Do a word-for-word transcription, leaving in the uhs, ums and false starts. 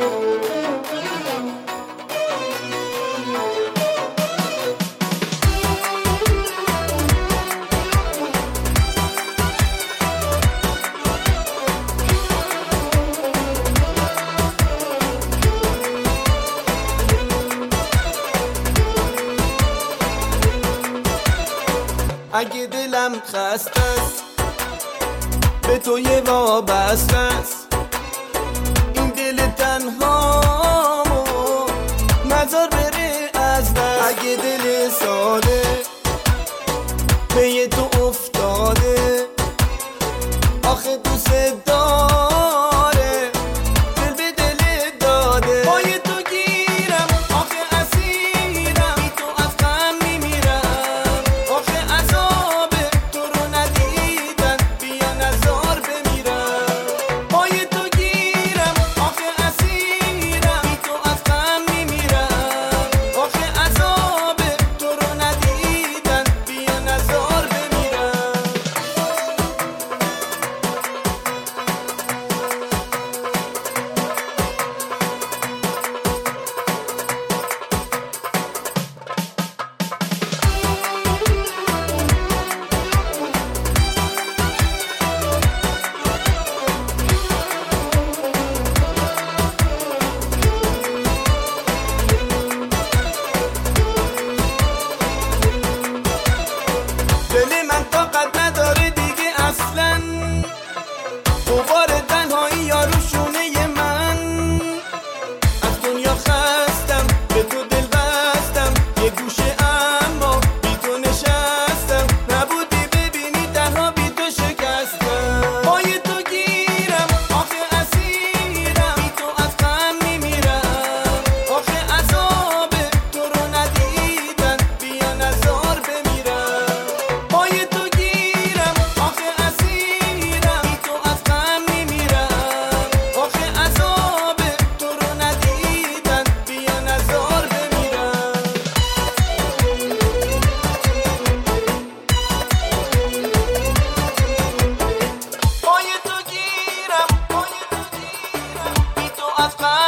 اگه دلم خسته است به تو یه وابسته است، این دل تنهامو نذار بره از دست. اگه دل ساده به یه تو افتاده، آخه دوست داره دل به دل داده. با یه تو گیرم آخه اسیرم، بی تو از غم میمیرم. آخه عذاب تو رو ندیدن، بیا نزار بمیرم. با یه تو گیرم آخه اسیرم، بی تو از غم میمیرم. آخه عذاب تو رو ندیدن، بیا نزار بمیرم. دل من طاقت نداره دیگه اصلا، غبار تنهایی یارو شونه من. از دنیا خستم به تو دل بستم، یه گوشه اما بی تو نشستم. نبودی ببینی تنها بی تو شکستم. با یه تو گیرم آخه اسیرم، بی تو از غم میمیرم. آخه عذاب تو رو ندیدن، بیا نزار بمیرم. با یه تو گیرم آخه اسیرم، بی تو از غم میمیرم. آخه عذاب تو رو ندیدن، بیا نزار بمیرم. با یه تو گیرم، با یه تو گیرم، بی تو از غم